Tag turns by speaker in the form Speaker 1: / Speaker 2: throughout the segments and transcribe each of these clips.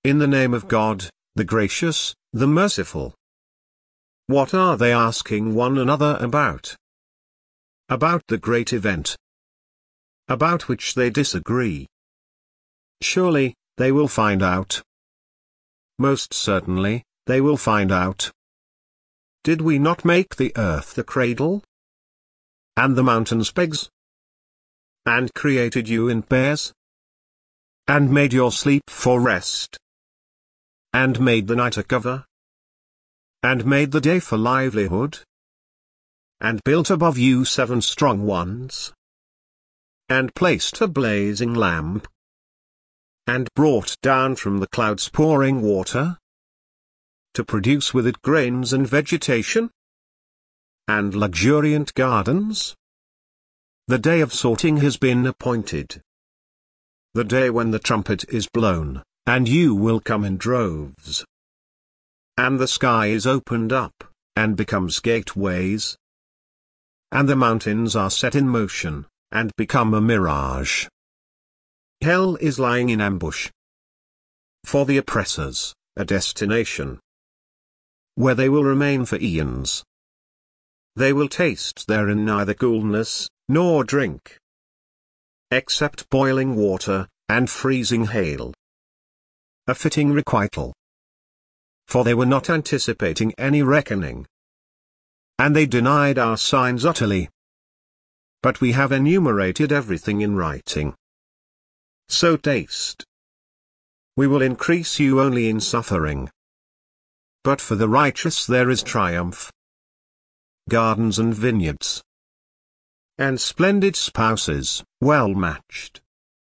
Speaker 1: in the name of God, the gracious, the merciful. What are they asking one another about? About the great event about which they disagree. Surely, they will find out. Most certainly, they will find out. Did we not make the earth the cradle? And the mountains pegs? And created you in pairs? And made your sleep for rest? And made the night a cover? And made the day for livelihood? And built above you 7 strong ones? And placed a blazing lamp? And brought down from the clouds pouring water? To produce with it grains and vegetation? And luxuriant gardens? The day of sorting has been appointed. The day when the trumpet is blown, and you will come in droves. And the sky is opened up, and becomes gateways. And the mountains are set in motion, and become a mirage. Hell is lying in ambush. For the oppressors, a destination where they will remain for eons. They will taste therein neither coolness, nor drink, except boiling water, and freezing hail. A fitting requital. For they were not anticipating any reckoning. And they denied our signs utterly. But we have enumerated everything in writing. So taste. We will increase you only in suffering. But for the righteous there is triumph. Gardens and vineyards. And splendid spouses, well matched.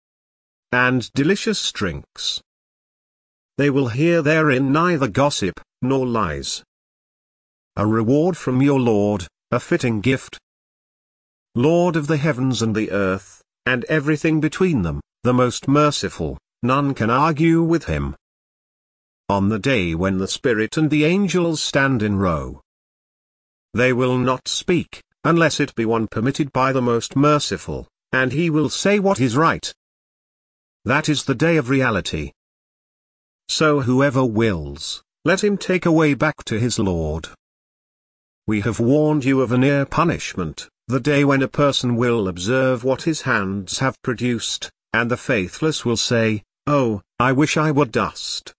Speaker 1: And delicious drinks. They will hear therein neither gossip, nor lies. A reward from your Lord, a fitting gift. Lord of the heavens and the earth, and everything between them, the most merciful, none can argue with him. On the day when the Spirit and the angels stand in row, they will not speak, unless it be one permitted by the most merciful, and he will say what is right. That is the day of reality. So whoever wills, let him take away back to his Lord. We have warned you of a near punishment, the day when a person will observe what his hands have produced, and the faithless will say, "Oh, I wish I were dust."